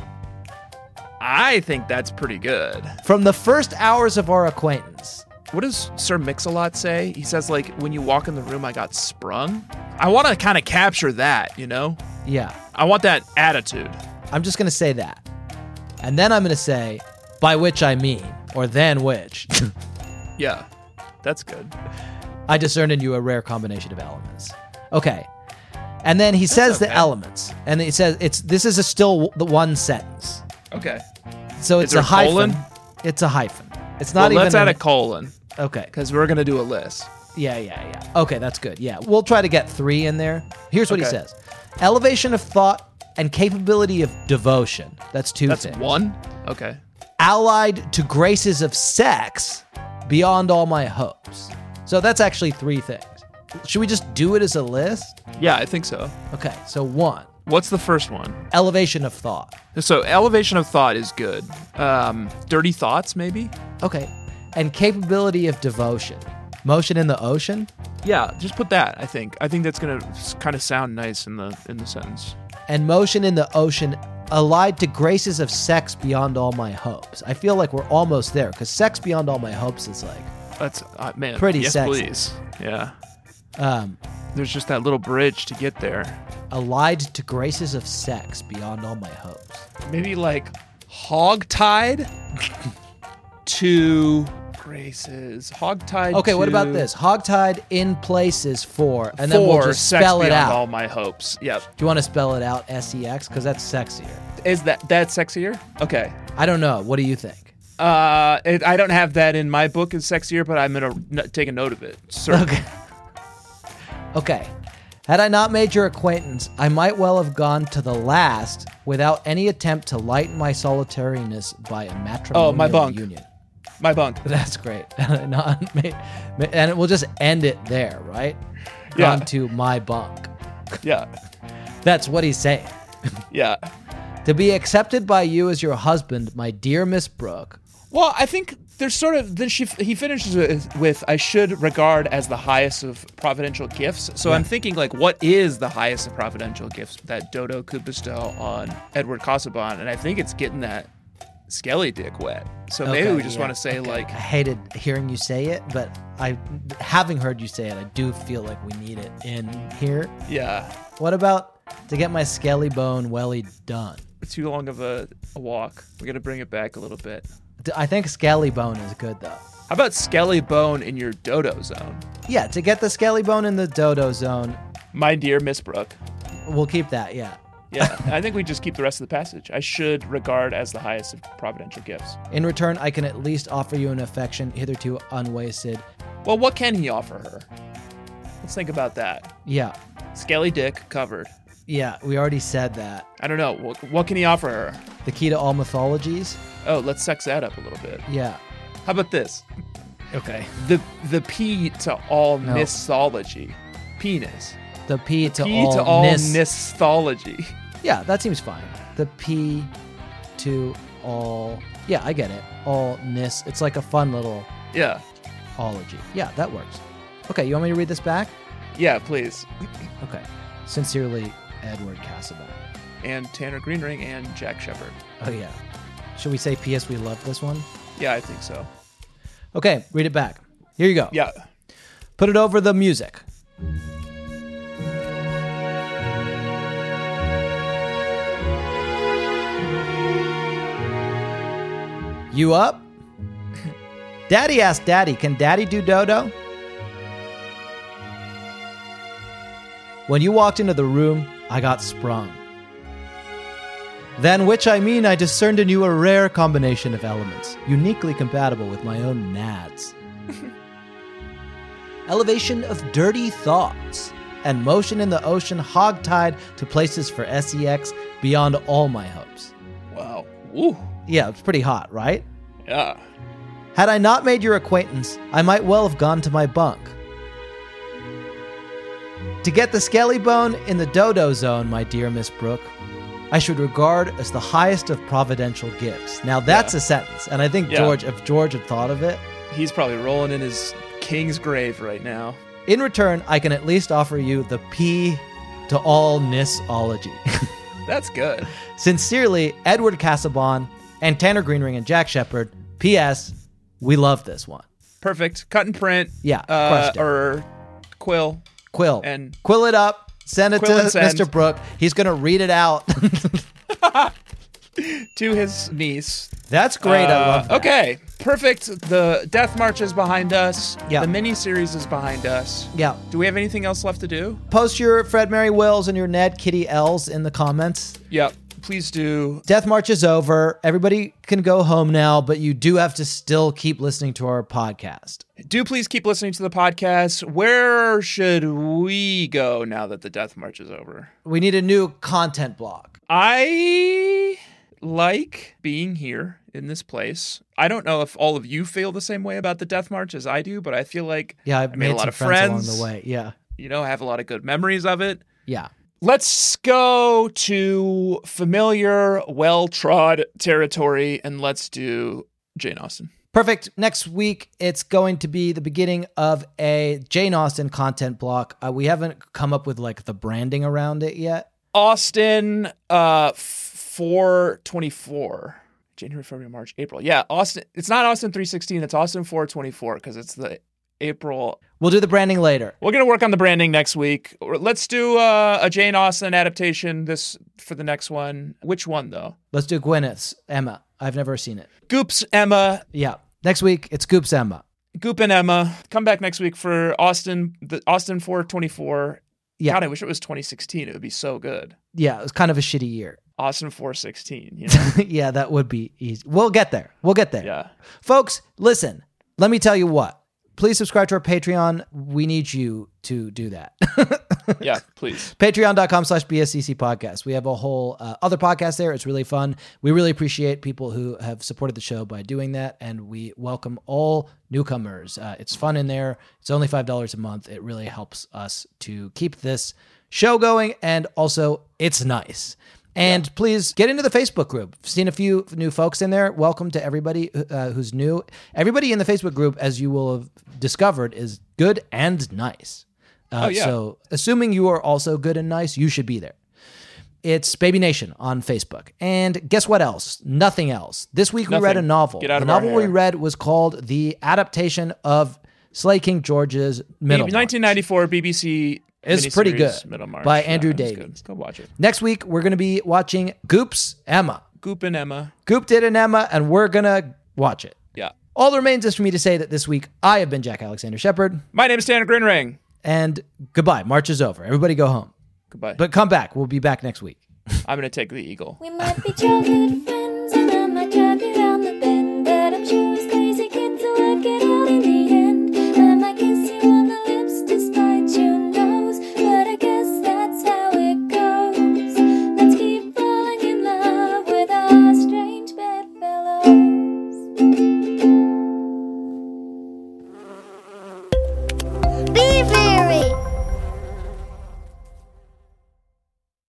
I think that's pretty good. From the first hours of our acquaintance. What does Sir Mix-a-Lot say? He says, like, when you walk in the room, I got sprung. I want to kind of capture that, you know? Yeah. I want that attitude. I'm just going to say that. And then I'm going to say, by which I mean, or than which. Yeah, that's good. I discern in you a rare combination of elements. Okay. And then he says the okay. elements. And he says, it's this is a still the one sentence. Okay. So Is it's there a a hyphen. colon? It's a hyphen. It's not Well, even let's add an- a colon, Okay. because we're going to do a list. Yeah, yeah, yeah. Okay, that's good. Yeah. We'll try to get three in there. Here's what he Okay. says. Elevation of thought and capability of devotion. That's two That's things. one? Okay. Allied to graces of sex beyond all my hopes. So that's actually three things. Should we just do it as a list? Yeah, I think so. Okay, so one, What's the first one? elevation of thought. So elevation of thought is good. Um, dirty thoughts, maybe? Okay, and capability of devotion. Motion in the ocean Yeah, just put that, I think. I think that's going to kind of sound nice in the in the sentence. and motion in the ocean allied to graces of sex beyond all my hopes. I feel like we're almost there because sex beyond all my hopes is like, That's, uh, man. Pretty yes, sexy. please. Yeah. um, There's just that little bridge to get there. allied to graces of sex beyond all my hopes. Maybe like hog-tied to graces. Hogtied. Okay, what to about this? Hogtied in places four, and then four, we'll just sex spell it beyond out. all my hopes. Yep. Do you want to spell it out? S E X, because that's sexier. Is that that sexier? Okay. I don't know. What do you think? Uh, it, I don't have that in my book as sexier, but I'm gonna n- take a note of it. Certainly. Okay. Okay. Had I not made your acquaintance, I might well have gone to the last without any attempt to lighten my solitariness by a matrimonial Oh, my bunk. union. My bunk. That's great. Not made- and it will just end it there, right? Yeah. Gone to my bunk. Yeah. That's what he's saying. Yeah. To be accepted by you as your husband, my dear Miss Brooke. Well, I think there's sort of then she he finishes with, with I should regard as the highest of providential gifts. So Yeah. I'm thinking like, what is the highest of providential gifts that Dodo could bestow on Edward Casaubon? And I think it's getting that skelly dick wet. So maybe Okay, we just yeah, want to say okay. like, I hated hearing you say it, but I, having heard you say it, I do feel like we need it in here. yeah, What about to get my skelly bone welly done? too long of a, a walk. We got to bring it back a little bit. D- I think skelly bone is good though. How about skelly bone in your Dodo zone? Yeah, to get the skelly bone in the dodo zone, My dear Miss Brooke. we'll keep that. Yeah. Yeah, I think we just keep the rest of the passage. I should regard as the highest of providential gifts. In return, I can at least offer you an affection hitherto unwasted. Well, what can he offer her? Let's think about that. Yeah. Skelly dick covered. Yeah, we already said that. I don't know. What, what can he offer her? The key to all mythologies. Oh, let's sex that up a little bit. Yeah. How about this? Okay. The the P to all No. mythology. Penis. The P to P all, to all nis- mythology. Yeah, that seems fine. The P to all. Yeah, I get it. All nis. It's like a fun little Yeah. ology. Yeah, that works. Okay, you want me to read this back? Yeah, please. Okay. Sincerely, Edward Casaubon. And Tanner Greenring and Jack Shepard. Oh yeah. Should we say P S we love this one? Yeah, I think so. Okay, read it back. Here you go. Yeah. Put it over the music. You up? Daddy asked Daddy, can Daddy do dodo? When you walked into the room, I got sprung. Than which I mean I discerned in you a rare combination of elements, uniquely compatible with my own nads. Elevation of dirty thoughts, and motion in the ocean hogtied to places for S E X beyond all my hopes. Wow. Ooh. Yeah, it's pretty hot, right? Yeah. Had I not made your acquaintance, I might well have gone to my bunk. To get the skelly bone in the dodo zone, my dear Miss Brooke, I should regard as the highest of providential gifts. Now that's Yeah. a sentence, and I think Yeah. George, if George had thought of it, He's probably rolling in his king's grave right now. in return, I can at least offer you the P to all Nisology. That's good. Sincerely, Edward Casaubon and Tanner Greenring and Jack Shepard. P S. We love this one. Perfect. Cut and print. Yeah, Uh, crushed it. or quill. Quill. And- Quill it up. Send it Quill to and send. Mister Brooke. He's going to read it out. To his niece. That's great. I Uh, love that. Okay, perfect. The Death March is behind us. Yeah. The mini-series is behind us. Yeah. Do we have anything else left to do? Post your Fred Mary Wills and your Ned Kitty L's in the comments. Yep. Please do. Death March is over. Everybody can go home now, but you do have to still keep listening to our podcast. Do please keep listening to the podcast. Where should we go now that the Death March is over? We need a new content block. I like being here in this place. I don't know if all of you feel the same way about the Death March as I do, but I feel like Yeah, I've I made, made a lot some of friends, friends along the way. Yeah. You know, I have a lot of good memories of it. Yeah. Let's go to familiar, well-trod territory, and let's do Jane Austen. Perfect. Next week, it's going to be the beginning of a Jane Austen content block. Uh, we haven't come up with like the branding around it yet. Austen, uh, four twenty-four. January, February, March, April. Yeah, Austen. It's not Austen three sixteen. It's Austen four twenty-four because it's the April. We'll do the branding later. We're gonna work on the branding next week. Let's do uh, a Jane Austen adaptation this for the next one. Which one though? Let's do Gwyneth's Emma. I've never seen it. Goop's Emma. Yeah. Next week, it's Goops Emma. Goop and Emma. Come back next week for Austin, the Austin four twenty-four. Yeah. God, I wish it was twenty sixteen. It would be so good. Yeah, it was kind of a shitty year. Austin four sixteen, you know? Yeah, that would be easy. We'll get there. We'll get there. Yeah. Folks, listen, let me tell you what. Please subscribe to our Patreon. We need you to do that. Yeah, please. Patreon.com slash BSCC podcast. We have a whole uh, other podcast there. It's really fun. We really appreciate people who have supported the show by doing that, and we welcome all newcomers. Uh, it's fun in there. It's only five dollars a month. It really helps us to keep this show going, and also it's nice. And yeah. Please get into the Facebook group. I've seen a few new folks in there. Welcome to everybody uh, who's new. Everybody in the Facebook group, as you will have discovered, is good and nice. Uh, oh, yeah. So assuming you are also good and nice, you should be there. It's Baby Nation on Facebook. And guess what else? Nothing else. This week Nothing. we read a novel. Get out the of our novel we hair. read was called the adaptation of Slay King George's Middlemarch. nineteen ninety-four B B C It's pretty good. Middlemarch. By Yeah, Andrew it's Davies. good. Go watch it. Next week, we're going to be watching Goops Emma. Goop and Emma. Goop did an Emma, and we're going to watch it. Yeah. All that remains is for me to say that this week, I have been Jack Alexander Shepard. My name is Tanner Grinring. And goodbye. March is over. Everybody go home. Goodbye. But come back. We'll be back next week. I'm going to take the eagle. We might be childhood friends.